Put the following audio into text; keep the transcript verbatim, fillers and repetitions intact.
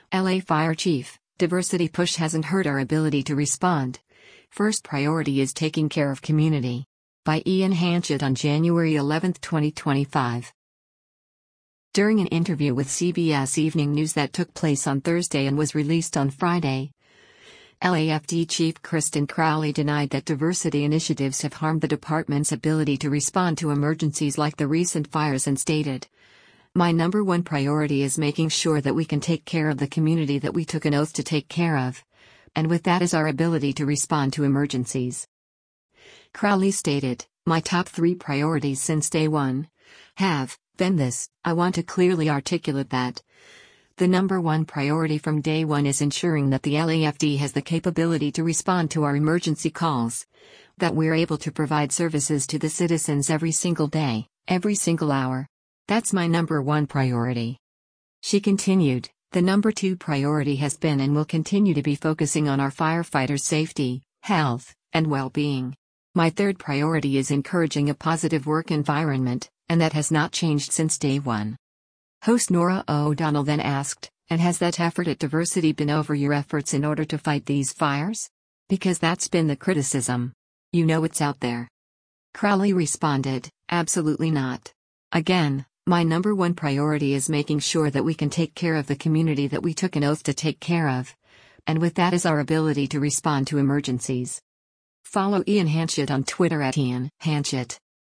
L A Fire Chief, diversity push hasn't hurt our ability to respond. First priority is taking care of community. By Ian Hanchett on January eleventh, twenty twenty-five. During an interview with C B S Evening News that took place on Thursday and was released on Friday, L A F D Chief Kristen Crowley denied that diversity initiatives have harmed the department's ability to respond to emergencies like the recent fires and stated, "My number one priority is making sure that we can take care of the community that we took an oath to take care of. And with that is our ability to respond to emergencies." Crowley stated, "My top three priorities since day one have been this. I want to clearly articulate that. The number one priority from day one is ensuring that the L A F D has the capability to respond to our emergency calls. That we're able to provide services to the citizens every single day, every single hour. That's my number one priority." She continued, "The number two priority has been and will continue to be focusing on our firefighters' safety, health, and well-being. My third priority is encouraging a positive work environment, and that has not changed since day one." Host Norah O'Donnell then asked, "And has that effort at diversity been over your efforts in order to fight these fires? Because that's been the criticism. You know it's out there." Crowley responded, "Absolutely not. Again, my number one priority is making sure that we can take care of the community that we took an oath to take care of. And with that is our ability to respond to emergencies." Follow Ian Hanchett on Twitter at Ian Hanchett.